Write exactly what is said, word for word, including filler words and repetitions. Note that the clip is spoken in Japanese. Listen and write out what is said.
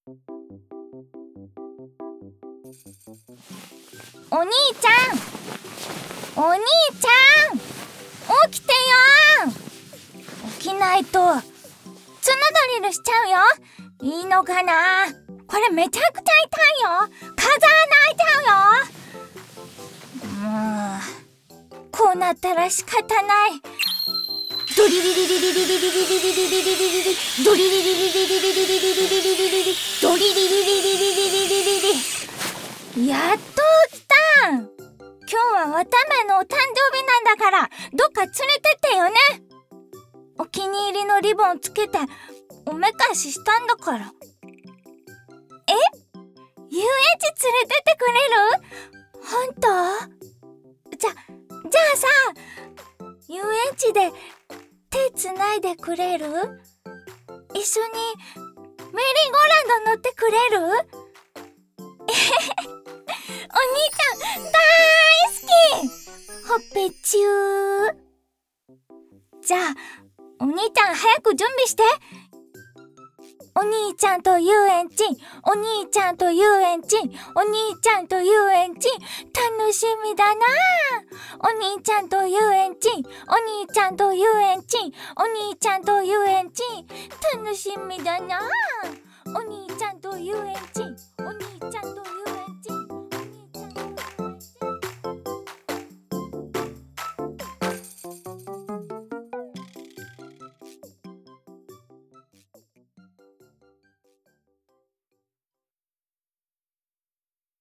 お兄ちゃん、お兄ちゃん、起きてよー。起きないと角ドリルしちゃうよ。いいのかな。これめちゃくちゃ痛いよ。風穴開いちゃうよ。もうこうなったら仕方ない。ドリリリリリリリリリリリリリリリリリドリリリリリリリリリリリリリドリリリリリリリリリリリ。やっと起きたん。今日はわためのお誕生日なんだからどっか連れてってよね。お気に入りのリボンつけておめかししたんだから。え？遊園地連れてってくれる？ほんと？じゃ、じゃあさ、遊園地で手つないでくれる？一緒にメリーゴーランド乗ってくれる？えへへ、お兄ちゃん大好き！ほっぺちゅー。じゃあ、お兄ちゃん早く準備して。お兄ちゃんと遊園地、お兄ちゃんと遊園地、お兄ちゃんと遊園地、楽しみだなあ。お兄ちゃんと遊園地、お兄ちゃんと遊園地、お兄ちゃんと遊園地、楽しみだなあ。お兄ちゃんと遊園地、お兄ちゃん